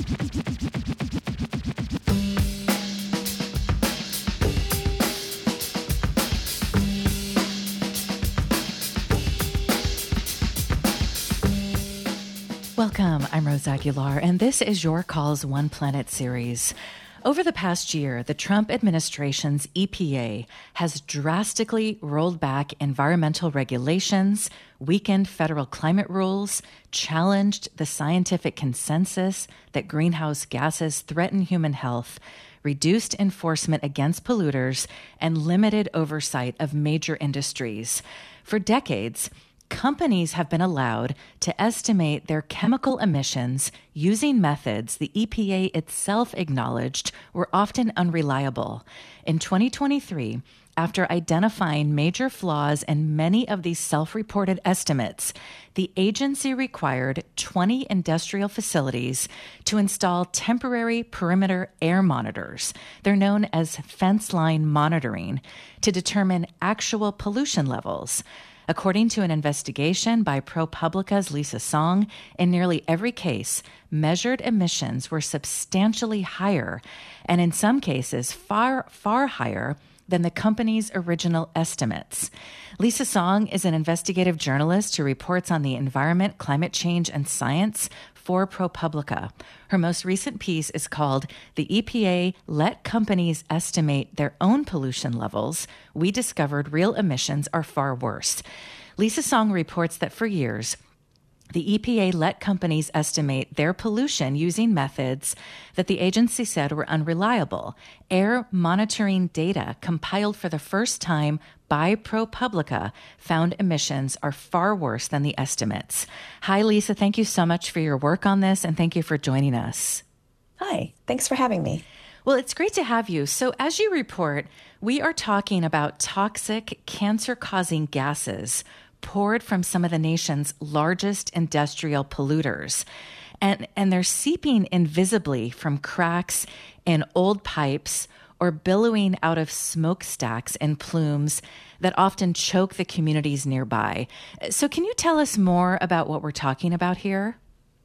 Welcome, I'm Rose Aguilar, and this is Your Calls One Planet series. Over the past year, the Trump administration's EPA has drastically rolled back environmental regulations, weakened federal climate rules, challenged the scientific consensus that greenhouse gases threaten human health, reduced enforcement against polluters, and limited oversight of major industries. For decades, companies have been allowed to estimate their chemical emissions using methods the EPA itself acknowledged were often unreliable. In 2023, after identifying major flaws in many of these self-reported estimates, the agency required 20 industrial facilities to install temporary perimeter air monitors. They're known as fence line monitoring to determine actual pollution levels. According to an investigation by ProPublica's Lisa Song, in nearly every case, measured emissions were substantially higher, and in some cases, far, far higher than the company's original estimates. Lisa Song is an investigative journalist who reports on the environment, climate change, and science for ProPublica. Her most recent piece is called "The EPA Let Companies Estimate Their Own Pollution Levels. We Discovered Real Emissions Are Far Worse." Lisa Song reports that for years, the EPA let companies estimate their pollution using methods that the agency said were unreliable. Air monitoring data compiled for the first time by ProPublica found emissions are far worse than the estimates. Hi, Lisa. Thank you so much for your work on this, and thank you for joining us. Hi. Thanks for having me. Well, it's great to have you. So as you report, we are talking about toxic, cancer-causing gases poured from some of the nation's largest industrial polluters. And they're seeping invisibly from cracks in old pipes or billowing out of smokestacks and plumes that often choke the communities nearby. So can you tell us more about what we're talking about here?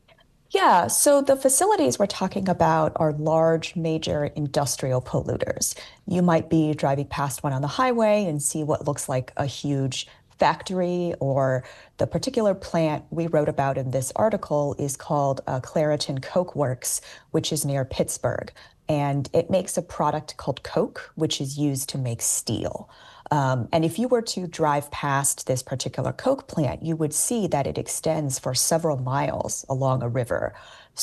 Yeah, so the facilities we're talking about are large, major industrial polluters. You might be driving past one on the highway and see what looks like a huge factory, or the particular plant we wrote about in this article is called Clairton Coke Works, which is near Pittsburgh. And it makes a product called coke, which is used to make steel. And if you were to drive past this particular coke plant, you would see that it extends for several miles along a river.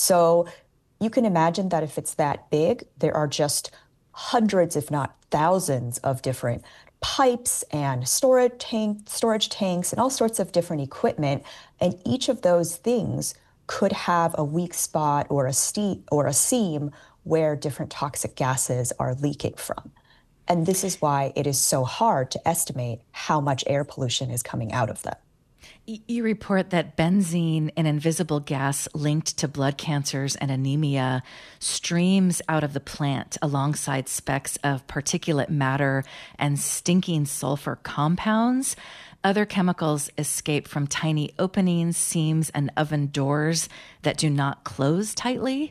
So you can imagine that if it's that big, there are just hundreds, if not thousands, of different pipes and storage tanks and all sorts of different equipment. And each of those things could have a weak spot or a seam where different toxic gases are leaking from. And this is why it is so hard to estimate how much air pollution is coming out of them. You report that benzene, an invisible gas linked to blood cancers and anemia, streams out of the plant alongside specks of particulate matter and stinking sulfur compounds. Other chemicals escape from tiny openings, seams, and oven doors that do not close tightly.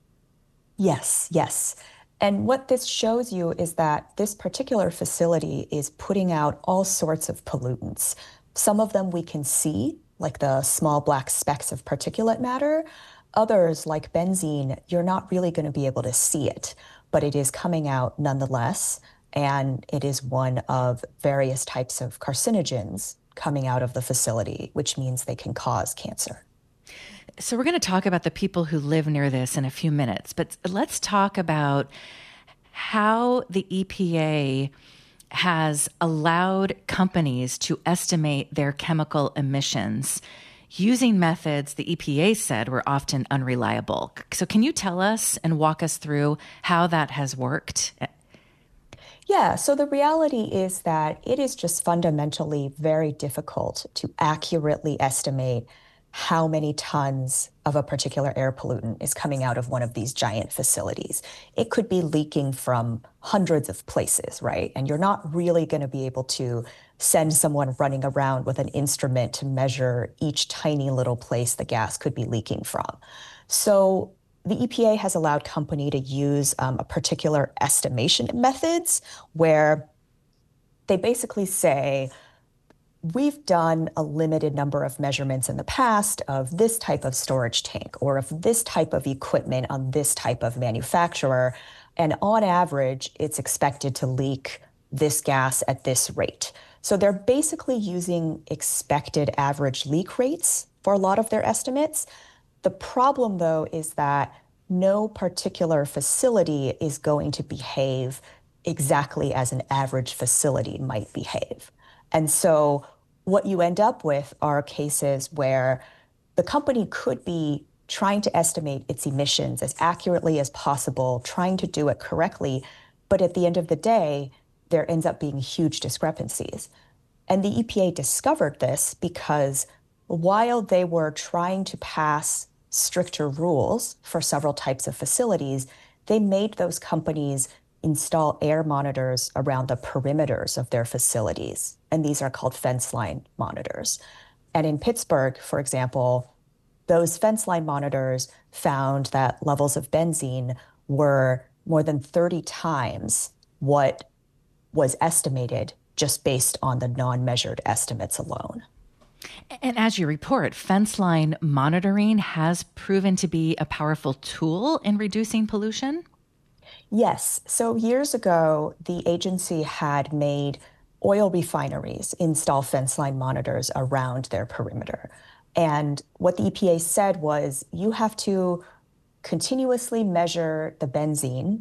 Yes. And what this shows you is that this particular facility is putting out all sorts of pollutants. Some of them we can see, like the small black specks of particulate matter. Others, like benzene, you're not really going to be able to see it, but it is coming out nonetheless. And it is one of various types of carcinogens coming out of the facility, which means they can cause cancer. So we're going to talk about the people who live near this in a few minutes, but let's talk about how the EPA has allowed companies to estimate their chemical emissions using methods the EPA said were often unreliable. So can you tell us and walk us through how that has worked? Yeah, so the reality is that it is just fundamentally very difficult to accurately estimate how many tons of a particular air pollutant is coming out of one of these giant facilities. It could be leaking from hundreds of places, right? And you're not really going to be able to send someone running around with an instrument to measure each tiny little place the gas could be leaking from. So the EPA has allowed company to use a particular estimation methods where they basically say, we've done a limited number of measurements in the past of this type of storage tank or of this type of equipment on this type of manufacturer. And on average, it's expected to leak this gas at this rate. So they're basically using expected average leak rates for a lot of their estimates. The problem, though, is that no particular facility is going to behave exactly as an average facility might behave. And so what you end up with are cases where the company could be trying to estimate its emissions as accurately as possible, trying to do it correctly, but at the end of the day, there ends up being huge discrepancies. And the EPA discovered this because while they were trying to pass stricter rules for several types of facilities, they made those companies install air monitors around the perimeters of their facilities. And these are called fence line monitors. And in Pittsburgh, for example, those fence line monitors found that levels of benzene were more than 30 times what was estimated just based on the non-measured estimates alone. And as you report, fence line monitoring has proven to be a powerful tool in reducing pollution? Yes. So years ago, the agency had made oil refineries install fence line monitors around their perimeter. And what the EPA said was you have to continuously measure the benzene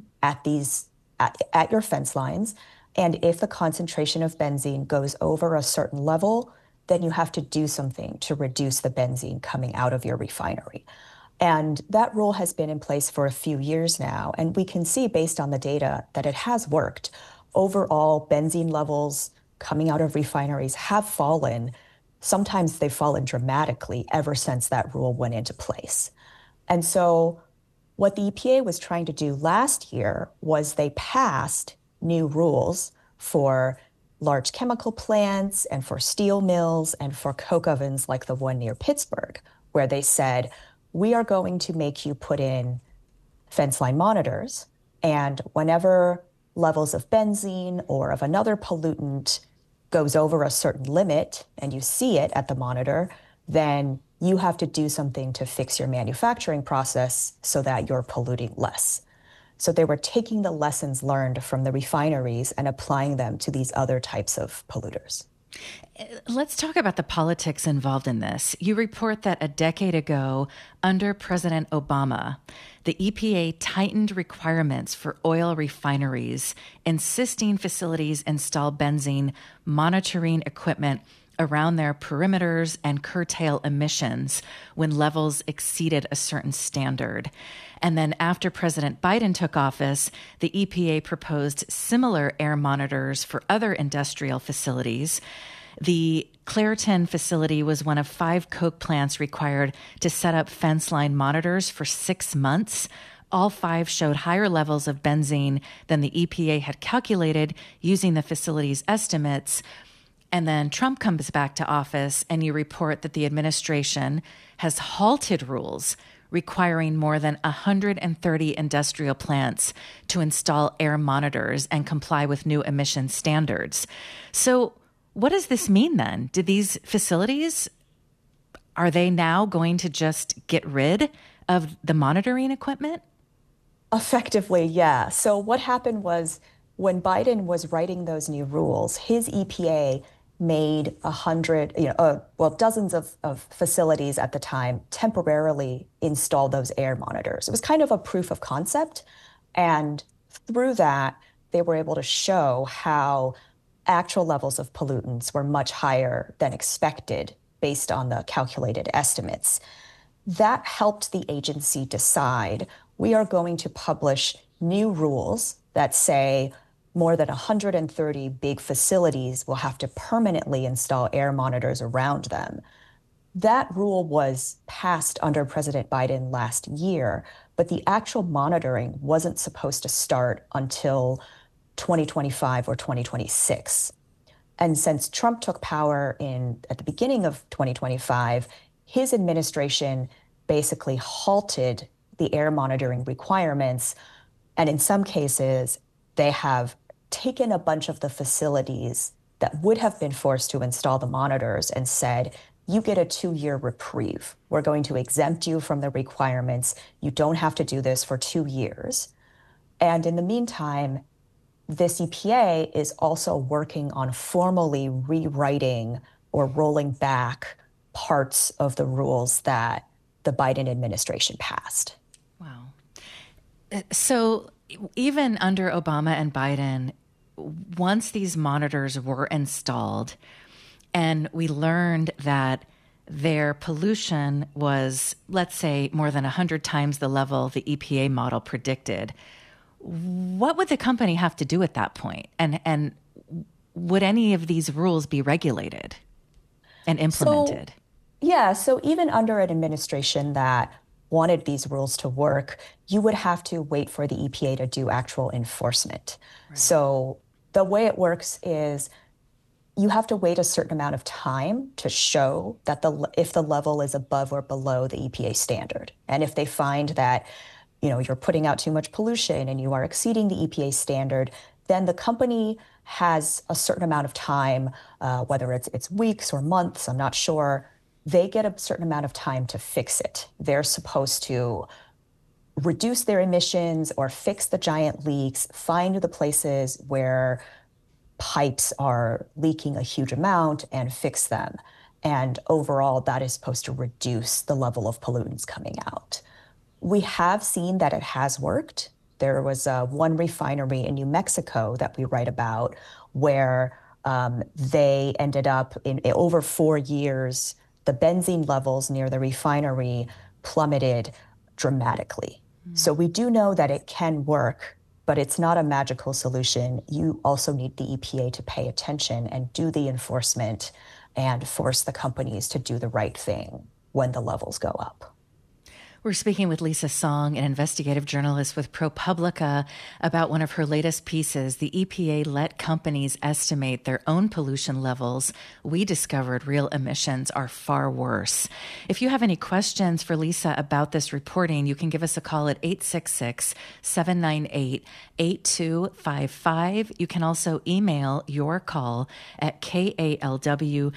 at your fence lines. And if the concentration of benzene goes over a certain level, then you have to do something to reduce the benzene coming out of your refinery. And that rule has been in place for a few years now. And we can see based on the data that it has worked. Overall, benzene levels coming out of refineries have fallen. Sometimes they've fallen dramatically ever since that rule went into place. And so what the EPA was trying to do last year was they passed new rules for large chemical plants and for steel mills and for coke ovens like the one near Pittsburgh, where they said, we are going to make you put in fence line monitors, and whenever levels of benzene or of another pollutant goes over a certain limit and you see it at the monitor, then you have to do something to fix your manufacturing process so that you're polluting less. So they were taking the lessons learned from the refineries and applying them to these other types of polluters. Let's talk about the politics involved in this. You report that a decade ago, under President Obama, the EPA tightened requirements for oil refineries, insisting facilities install benzene monitoring equipment around their perimeters and curtail emissions when levels exceeded a certain standard. And then after President Biden took office, the EPA proposed similar air monitors for other industrial facilities. The Clairton facility was one of 5 coke plants required to set up fence line monitors for 6 months. All 5 showed higher levels of benzene than the EPA had calculated using the facility's estimates. And then Trump comes back to office, and you report that the administration has halted rules requiring more than 130 industrial plants to install air monitors and comply with new emission standards. So what does this mean then? Do these facilities, are they now going to just get rid of the monitoring equipment? Effectively, yeah. So what happened was when Biden was writing those new rules, his EPA made dozens of facilities at the time temporarily install those air monitors. It was kind of a proof of concept. And through that, they were able to show how actual levels of pollutants were much higher than expected based on the calculated estimates. That helped the agency decide we are going to publish new rules that say more than 130 big facilities will have to permanently install air monitors around them. That rule was passed under President Biden last year, but the actual monitoring wasn't supposed to start until 2025 or 2026. And since Trump took power at the beginning of 2025, his administration basically halted the air monitoring requirements. And in some cases, they have taken a bunch of the facilities that would have been forced to install the monitors and said, you get a 2-year reprieve. We're going to exempt you from the requirements. You don't have to do this for 2 years. And in the meantime, this EPA is also working on formally rewriting or rolling back parts of the rules that the Biden administration passed. Wow. So even under Obama and Biden, once these monitors were installed and we learned that their pollution was, let's say, more than 100 times the level the EPA model predicted, what would the company have to do at that point? And would any of these rules be regulated and implemented? So even under an administration that wanted these rules to work, you would have to wait for the EPA to do actual enforcement. Right. So the way it works is you have to wait a certain amount of time to show that if the level is above or below the EPA standard. And if they find that, you're putting out too much pollution and you are exceeding the EPA standard, then the company has a certain amount of time, whether it's weeks or months, I'm not sure. They get a certain amount of time to fix it. They're supposed to reduce their emissions or fix the giant leaks, find the places where pipes are leaking a huge amount and fix them. And overall, that is supposed to reduce the level of pollutants coming out. We have seen that it has worked. There was one refinery in New Mexico that we write about where they ended up in over 4 years, the benzene levels near the refinery plummeted dramatically. So we do know that it can work, but it's not a magical solution. You also need the EPA to pay attention and do the enforcement and force the companies to do the right thing when the levels go up. We're speaking with Lisa Song, an investigative journalist with ProPublica, about one of her latest pieces. The EPA let companies estimate their own pollution levels. We discovered real emissions are far worse. If you have any questions for Lisa about this reporting, you can give us a call at 866-798-8255. You can also email your call at kalw.org.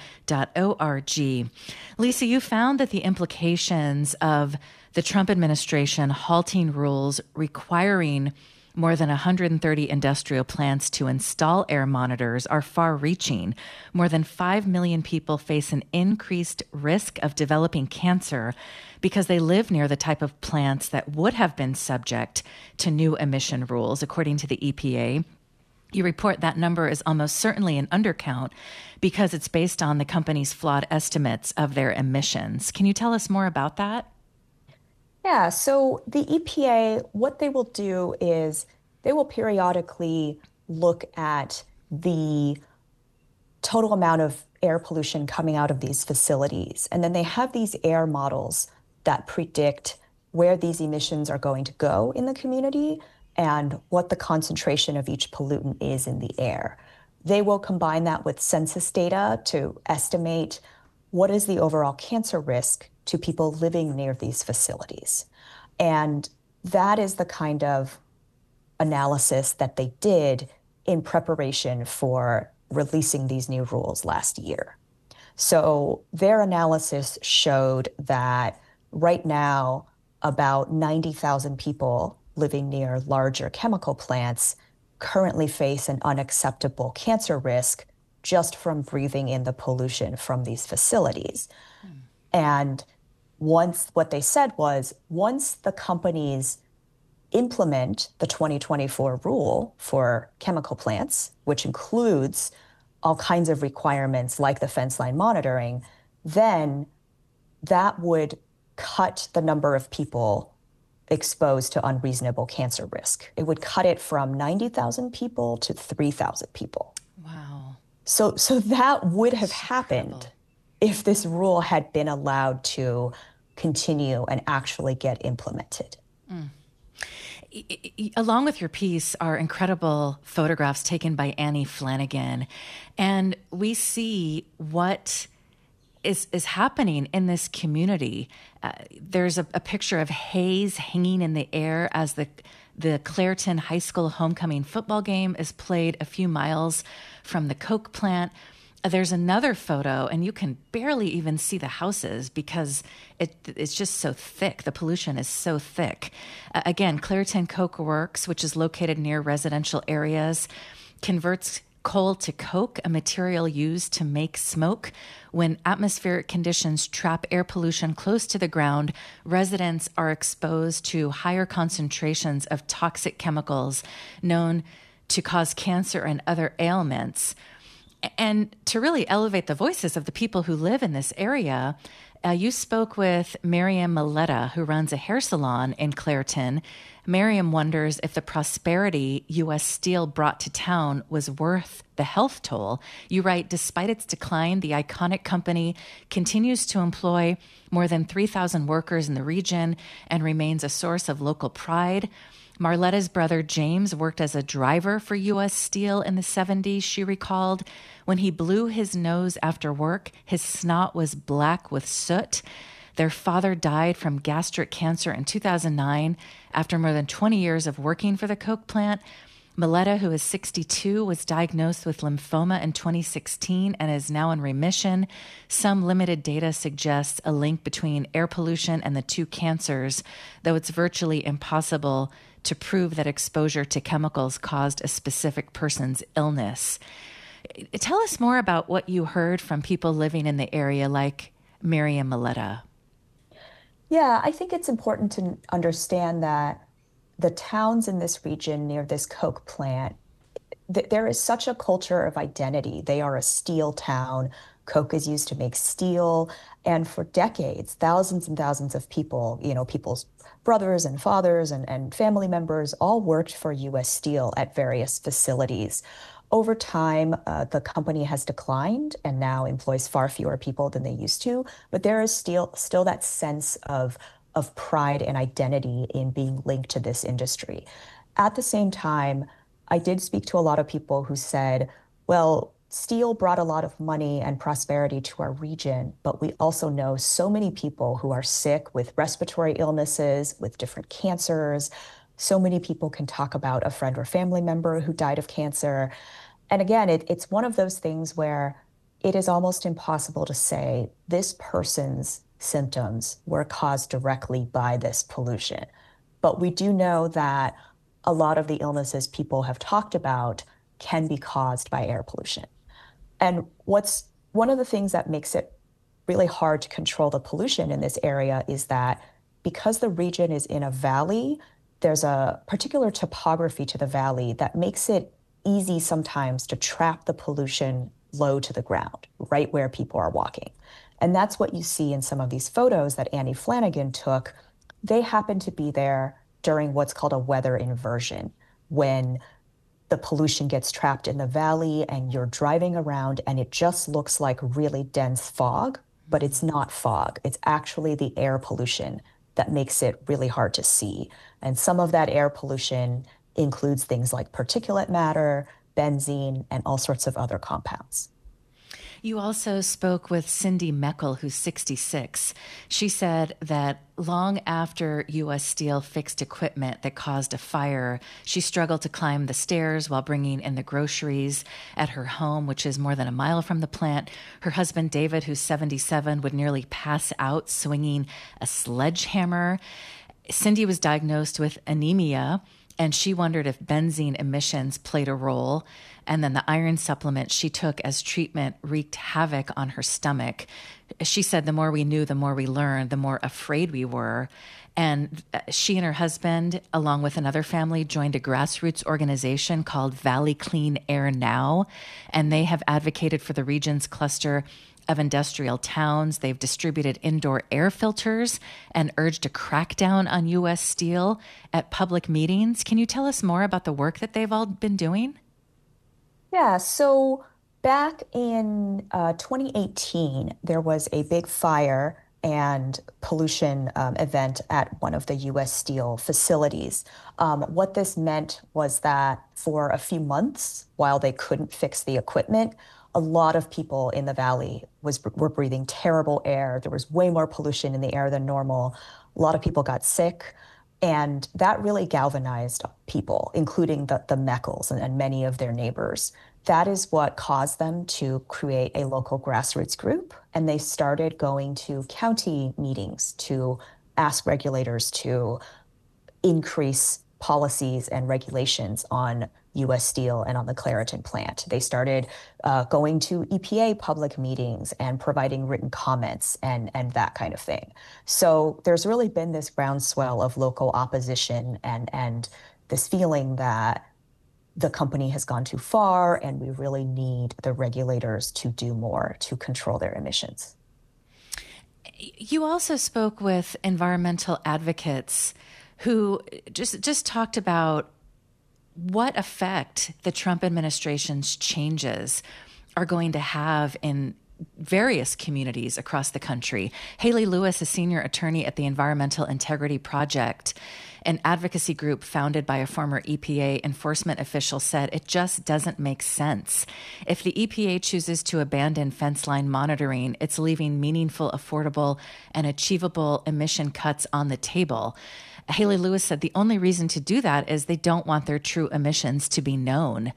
Lisa, you found that the implications of the Trump administration halting rules requiring more than 130 industrial plants to install air monitors are far-reaching. More than 5 million people face an increased risk of developing cancer because they live near the type of plants that would have been subject to new emission rules, according to the EPA. You report that number is almost certainly an undercount because it's based on the company's flawed estimates of their emissions. Can you tell us more about that? Yeah, so the EPA, what they will do is they will periodically look at the total amount of air pollution coming out of these facilities. And then they have these air models that predict where these emissions are going to go in the community and what the concentration of each pollutant is in the air. They will combine that with census data to estimate what is the overall cancer risk to people living near these facilities. And that is the kind of analysis that they did in preparation for releasing these new rules last year. So their analysis showed that right now, about 90,000 people living near larger chemical plants currently face an unacceptable cancer risk just from breathing in the pollution from these facilities. And what they said was, once the companies implement the 2024 rule for chemical plants, which includes all kinds of requirements like the fence line monitoring, then that would cut the number of people exposed to unreasonable cancer risk. It would cut it from 90,000 people to 3,000 people. Wow. So that would have happened if this rule had been allowed to continue and actually get implemented. Along with your piece are incredible photographs taken by Annie Flanagan. And we see what is happening in this community. There's a picture of haze hanging in the air as the Clairton High School homecoming football game is played a few miles from the Coke plant. There's another photo, and you can barely even see the houses because it's just so thick. The pollution is so thick. Again, Clairton Coke Works, which is located near residential areas, converts coal to coke, a material used to make smoke. When atmospheric conditions trap air pollution close to the ground, residents are exposed to higher concentrations of toxic chemicals known to cause cancer and other ailments. And to really elevate the voices of the people who live in this area, you spoke with Miriam Milletta, who runs a hair salon in Clairton. Miriam wonders if the prosperity U.S. Steel brought to town was worth the health toll. You write, despite its decline, the iconic company continues to employ more than 3,000 workers in the region and remains a source of local pride. Marletta's brother James worked as a driver for U.S. Steel in the 70s, she recalled. When he blew his nose after work, his snot was black with soot. Their father died from gastric cancer in 2009 after more than 20 years of working for the Coke plant. Milletta, who is 62, was diagnosed with lymphoma in 2016 and is now in remission. Some limited data suggests a link between air pollution and the two cancers, though it's virtually impossible to prove that exposure to chemicals caused a specific person's illness. Tell us more about what you heard from people living in the area like Miriam Milletta. Yeah, I think it's important to understand that the towns in this region near this Coke plant, there is such a culture of identity. They are a steel town. Coke is used to make steel. And for decades, thousands and thousands of people, people's brothers and fathers and family members all worked for US Steel at various facilities. Over time, the company has declined and now employs far fewer people than they used to, but there is still that sense of pride and identity in being linked to this industry. At the same time, I did speak to a lot of people who said, well, steel brought a lot of money and prosperity to our region, but we also know so many people who are sick with respiratory illnesses, with different cancers. So many people can talk about a friend or family member who died of cancer. And again, it's one of those things where it is almost impossible to say this person's symptoms were caused directly by this pollution. But we do know that a lot of the illnesses people have talked about can be caused by air pollution. And what's one of the things that makes it really hard to control the pollution in this area is that because the region is in a valley, there's a particular topography to the valley that makes it easy sometimes to trap the pollution low to the ground, right where people are walking. And that's what you see in some of these photos that Annie Flanagan took. They happen to be there during what's called a weather inversion, when the pollution gets trapped in the valley and you're driving around and it just looks like really dense fog, but it's not fog. It's actually the air pollution that makes it really hard to see. And some of that air pollution includes things like particulate matter, benzene, and all sorts of other compounds. You also spoke with Cindy Meckel, who's 66. She said that long after U.S. Steel fixed equipment that caused a fire, she struggled to climb the stairs while bringing in the groceries at her home, which is more than a mile from the plant. Her husband, David, who's 77, would nearly pass out swinging a sledgehammer. Cindy was diagnosed with anemia, and she wondered if benzene emissions played a role. And then the iron supplement she took as treatment wreaked havoc on her stomach. She said the more we knew, the more we learned, the more afraid we were. And she and her husband, along with another family, joined a grassroots organization called Valley Clean Air Now. And they have advocated for the region's cluster of industrial towns. They've distributed indoor air filters and urged a crackdown on U.S. Steel at public meetings. Can you tell us more about the work that they've all been doing? Yeah, so back in 2018, there was a big fire and pollution event at one of the US Steel facilities. What this meant was that for a few months, while they couldn't fix the equipment, a lot of people in the valley were breathing terrible air. There was way more pollution in the air than normal. A lot of people got sick. And that really galvanized people, including the Meckles and many of their neighbors. That is what caused them to create a local grassroots group. And they started going to county meetings to ask regulators to increase policies and regulations on US Steel and on the Clairton plant. They started going to EPA public meetings and providing written comments and that kind of thing. So there's really been this groundswell of local opposition and this feeling that the company has gone too far and we really need the regulators to do more to control their emissions. You also spoke with environmental advocates who just talked about what effect the Trump administration's changes are going to have in various communities across the country. Haley Lewis, a senior attorney at the Environmental Integrity Project, an advocacy group founded by a former EPA enforcement official, said it just doesn't make sense. If the EPA chooses to abandon fence line monitoring, it's leaving meaningful, affordable, and achievable emission cuts on the table. Haley Lewis said the only reason to do that is they don't want their true emissions to be known.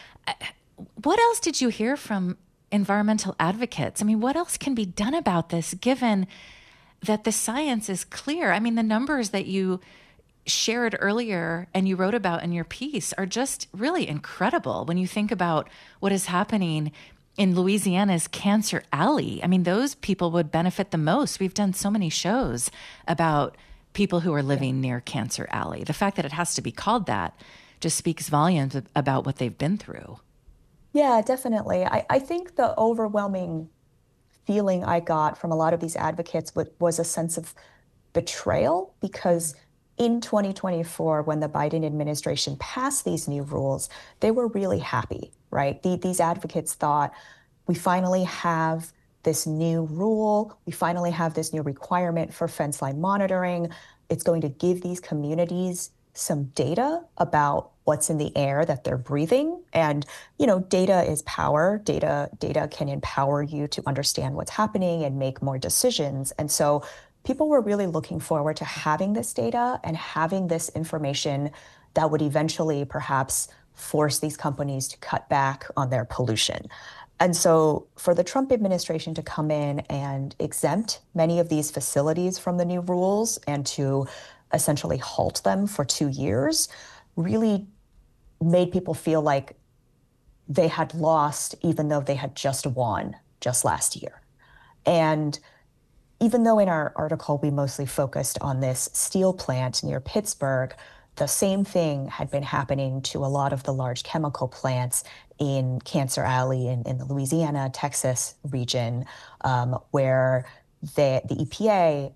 What else did you hear from environmental advocates? I mean, what else can be done about this given that the science is clear? I mean, the numbers that you shared earlier and you wrote about in your piece are just really incredible when you think about what is happening in Louisiana's Cancer Alley. I mean, those people would benefit the most. We've done so many shows about people who are living near Cancer Alley. The fact that it has to be called that just speaks volumes about what they've been through. Yeah, definitely. I think the overwhelming feeling I got from a lot of these advocates was a sense of betrayal because in 2024, when the Biden administration passed these new rules, they were really happy, right? These advocates thought, we finally have this new rule. We finally have this new requirement for fence line monitoring. It's going to give these communities some data about what's in the air that they're breathing. And, data is power. Data can empower you to understand what's happening and make more decisions. And so people were really looking forward to having this data and having this information that would eventually perhaps force these companies to cut back on their pollution. And so for the Trump administration to come in and exempt many of these facilities from the new rules and to essentially halt them for 2 years really made people feel like they had lost, even though they had just won just last year. And even though in our article we mostly focused on this steel plant near Pittsburgh, the same thing had been happening to a lot of the large chemical plants in Cancer Alley in the Louisiana, Texas region, where the EPA,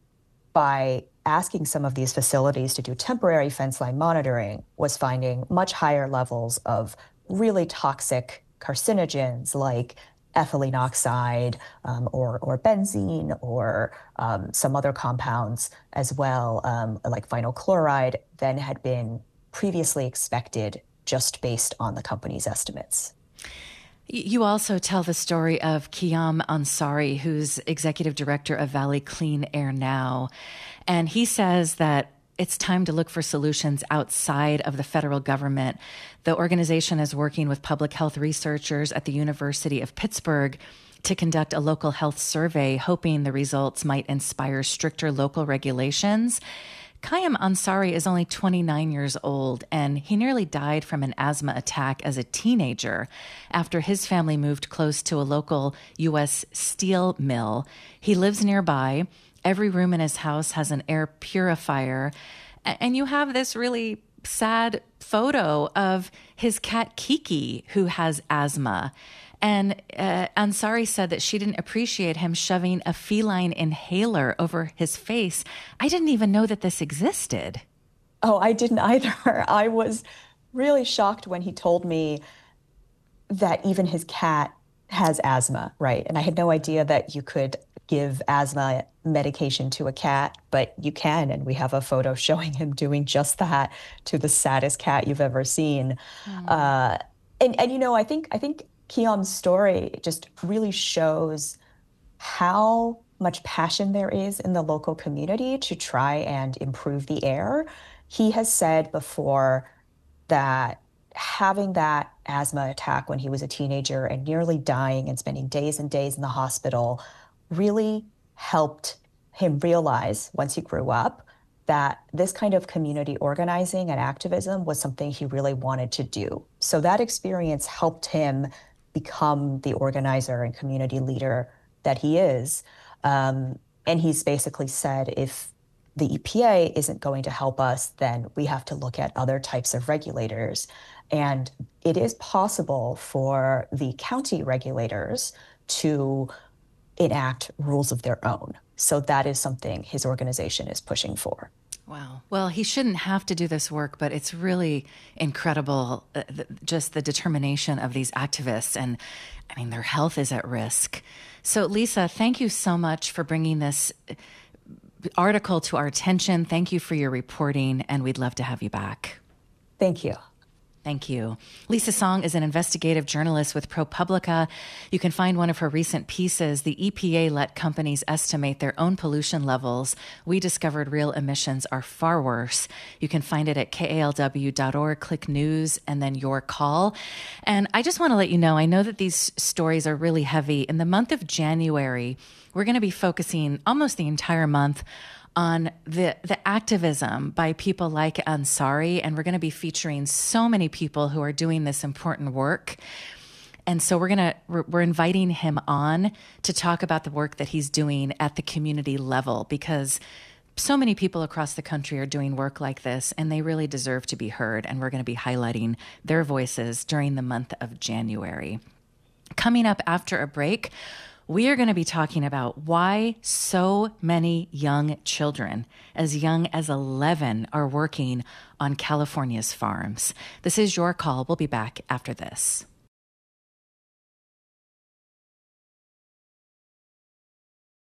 by asking some of these facilities to do temporary fence line monitoring, was finding much higher levels of really toxic carcinogens like ethylene oxide or benzene or some other compounds as well, like vinyl chloride, than had been previously expected just based on the company's estimates. You also tell the story of Kiyam Ansari, who's executive director of Valley Clean Air Now. And he says that it's time to look for solutions outside of the federal government. The organization is working with public health researchers at the University of Pittsburgh to conduct a local health survey, hoping the results might inspire stricter local regulations. Kiyam Ansari is only 29 years old, and he nearly died from an asthma attack as a teenager after his family moved close to a local U.S. steel mill. He lives nearby. Every room in his house has an air purifier. And you have this really sad photo of his cat Kiki, who has asthma. And Ansari said that she didn't appreciate him shoving a feline inhaler over his face. I didn't even know that this existed. Oh, I didn't either. I was really shocked when he told me that even his cat has asthma, right? And I had no idea that you could give asthma medication to a cat, but you can. And we have a photo showing him doing just that to the saddest cat you've ever seen. And I think Kiyo's story just really shows how much passion there is in the local community to try and improve the air. He has said before that having that asthma attack when he was a teenager and nearly dying and spending days and days in the hospital really helped him realize once he grew up that this kind of community organizing and activism was something he really wanted to do. So that experience helped him become the organizer and community leader that he is. And he's basically said if the EPA isn't going to help us, then we have to look at other types of regulators. And it is possible for the county regulators to enact rules of their own. So that is something his organization is pushing for. Wow. Well, he shouldn't have to do this work, but it's really incredible, just the determination of these activists. And I mean, their health is at risk. So, Lisa, thank you so much for bringing this article to our attention. Thank you for your reporting, and we'd love to have you back. Thank you. Thank you. Lisa Song is an investigative journalist with ProPublica. You can find one of her recent pieces, The EPA Let Companies Estimate Their Own Pollution Levels. We discovered real emissions are far worse. You can find it at kalw.org, click news, and then your call. And I just want to let you know, I know that these stories are really heavy. In the month of January, we're going to be focusing almost the entire month on the activism by people like Ansari, and we're going to be featuring so many people who are doing this important work. And so we're inviting him on to talk about the work that he's doing at the community level, because so many people across the country are doing work like this, and they really deserve to be heard. And we're going to be highlighting their voices during the month of January. Coming up after a break, we are going to be talking about why so many young children, as young as 11, are working on California's farms. This is Your Call. We'll be back after this.